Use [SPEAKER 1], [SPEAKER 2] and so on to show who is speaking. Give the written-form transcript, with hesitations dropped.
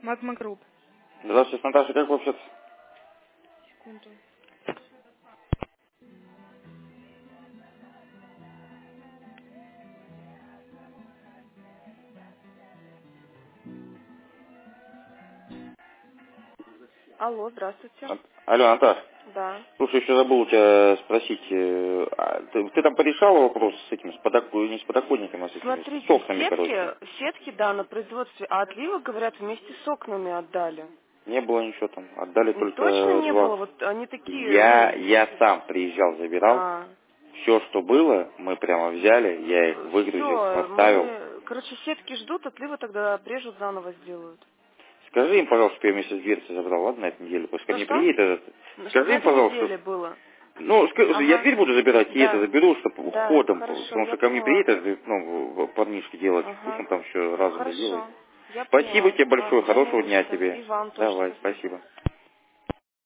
[SPEAKER 1] Магма Групп.
[SPEAKER 2] Здравствуйте, с Наташей, как вообще-то?
[SPEAKER 1] Секунду. Алло, здравствуйте.
[SPEAKER 2] Алло, Наташ,
[SPEAKER 1] Да.
[SPEAKER 2] слушай, еще забыл у тебя спросить, ты там порешала вопрос с этим, не с подоконником, а с этими, с
[SPEAKER 1] Смотрите,
[SPEAKER 2] окнами, короче?
[SPEAKER 1] сетки, да, на производстве, а отливы, говорят, вместе с окнами отдали.
[SPEAKER 2] Не было ничего там, отдали
[SPEAKER 1] Точно
[SPEAKER 2] только
[SPEAKER 1] не было,
[SPEAKER 2] два.
[SPEAKER 1] вот они такие,
[SPEAKER 2] Я сам приезжал, забирал,
[SPEAKER 1] а,
[SPEAKER 2] все, что было, мы прямо взяли, я их выгрузил,
[SPEAKER 1] все,
[SPEAKER 2] поставил.
[SPEAKER 1] короче, сетки ждут, отливы тогда обрежут, заново сделают.
[SPEAKER 2] Скажи им, пожалуйста, что я вместе с дверцей забрал, ладно, на этой неделе, пусть ко мне
[SPEAKER 1] Что?
[SPEAKER 2] приедет этот.
[SPEAKER 1] Чтобы
[SPEAKER 2] Скажи
[SPEAKER 1] на
[SPEAKER 2] им,
[SPEAKER 1] этой
[SPEAKER 2] пожалуйста,
[SPEAKER 1] неделе было.
[SPEAKER 2] ну, я
[SPEAKER 1] Ага,
[SPEAKER 2] дверь буду забирать, и это
[SPEAKER 1] да,
[SPEAKER 2] заберу, чтобы
[SPEAKER 1] да,
[SPEAKER 2] уходом,
[SPEAKER 1] хорошо,
[SPEAKER 2] потому
[SPEAKER 1] я
[SPEAKER 2] что ко мне
[SPEAKER 1] поняла.
[SPEAKER 2] приедет, парнишки делать, пусть он
[SPEAKER 1] Ага,
[SPEAKER 2] там все разом доделает.
[SPEAKER 1] хорошо, я
[SPEAKER 2] Спасибо
[SPEAKER 1] поняла.
[SPEAKER 2] тебе большое,
[SPEAKER 1] Ладно,
[SPEAKER 2] хорошего дня
[SPEAKER 1] пожалуйста,
[SPEAKER 2] тебе.
[SPEAKER 1] и вам тоже
[SPEAKER 2] Давай,
[SPEAKER 1] спасибо.
[SPEAKER 2] спасибо.